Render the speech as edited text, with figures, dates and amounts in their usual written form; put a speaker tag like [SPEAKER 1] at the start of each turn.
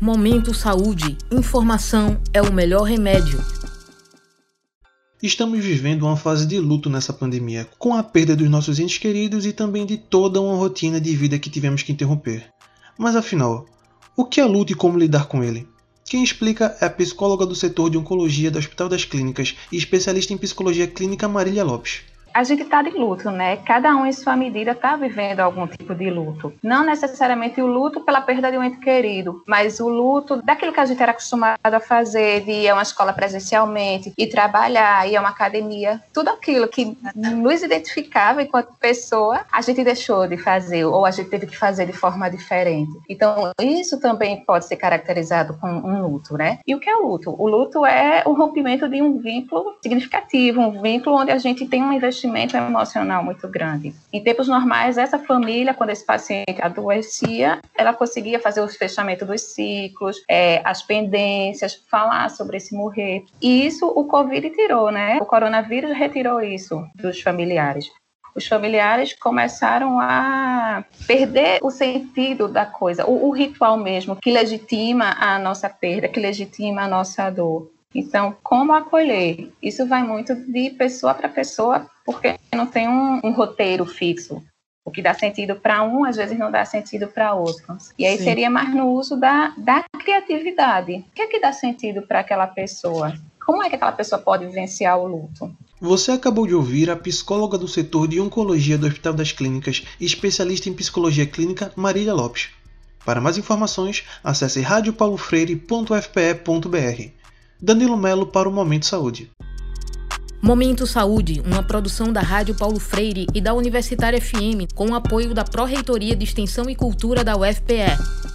[SPEAKER 1] Momento Saúde. Informação é o melhor remédio.
[SPEAKER 2] Estamos vivendo uma fase de luto nessa pandemia, com a perda dos nossos entes queridos e também de toda uma rotina de vida que tivemos que interromper. Mas afinal, o que é luto e como lidar com ele? Quem explica é a psicóloga do setor de oncologia do Hospital das Clínicas e especialista em psicologia clínica Marília Lopes.
[SPEAKER 3] A gente está de luto, né? Cada um em sua medida está vivendo algum tipo de luto. Não necessariamente o luto pela perda de um ente querido, mas o luto daquilo que a gente era acostumado a fazer, de ir a uma escola presencialmente, ir trabalhar, ir a uma academia. Tudo aquilo que nos identificava enquanto pessoa, a gente deixou de fazer, ou a gente teve que fazer de forma diferente. Então, isso também pode ser caracterizado como um luto, né? E o que é o luto? O luto é o rompimento de um vínculo significativo, um vínculo onde a gente tem um investimento emocional muito grande. Em tempos normais, essa família, quando esse paciente adoecia, ela conseguia fazer o fechamento dos ciclos, as pendências, falar sobre esse morrer. E isso o Covid tirou, né? O coronavírus retirou isso dos familiares. Os familiares começaram a perder o sentido da coisa, o ritual mesmo, que legitima a nossa perda, que legitima a nossa dor. Então, como acolher? Isso vai muito de pessoa para pessoa, porque não tem um roteiro fixo. O que dá sentido para um, às vezes não dá sentido para outro. E aí seria mais no uso da criatividade. O que é que dá sentido para aquela pessoa? Como é que aquela pessoa pode vivenciar o luto?
[SPEAKER 2] Você acabou de ouvir a psicóloga do setor de oncologia do Hospital das Clínicas e especialista em psicologia clínica Marília Lopes. Para mais informações, acesse radiopaulofreire.fpe.br. Danilo Melo para o Momento Saúde.
[SPEAKER 1] Momento Saúde, uma produção da Rádio Paulo Freire e da Universitária FM, com o apoio da Pró-Reitoria de Extensão e Cultura da UFPE.